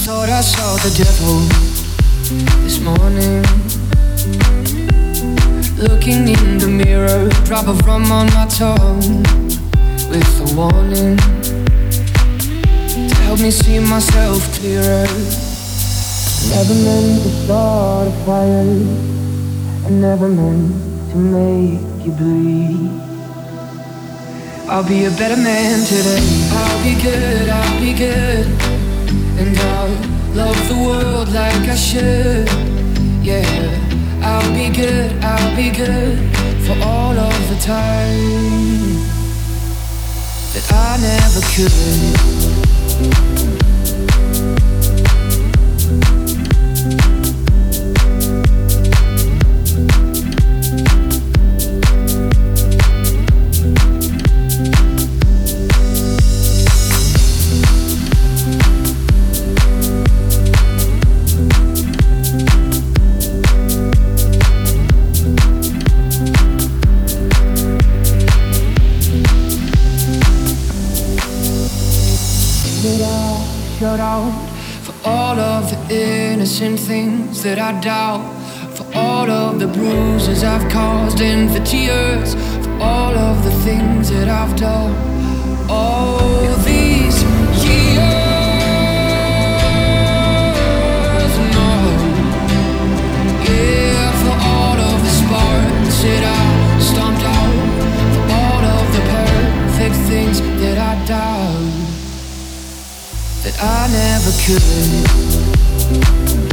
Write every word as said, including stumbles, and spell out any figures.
Thought I saw the devil this morning, looking in the mirror, drop of rum on my tongue, with a warning to help me see myself clearer. Never meant to start a fire, I never meant to make you bleed. I'll be a better man today. I'll be good, I'll be good, and I'll love the world like I should. Yeah, I'll be good, I'll be good for all of the time that I never could. Shut out for all of the innocent things that I doubt, for all of the bruises I've caused and the tears, for all of the things that I've done all these years. No, yeah, for all of the sparks that I stomped out, for all of the perfect things that I doubt that I never could.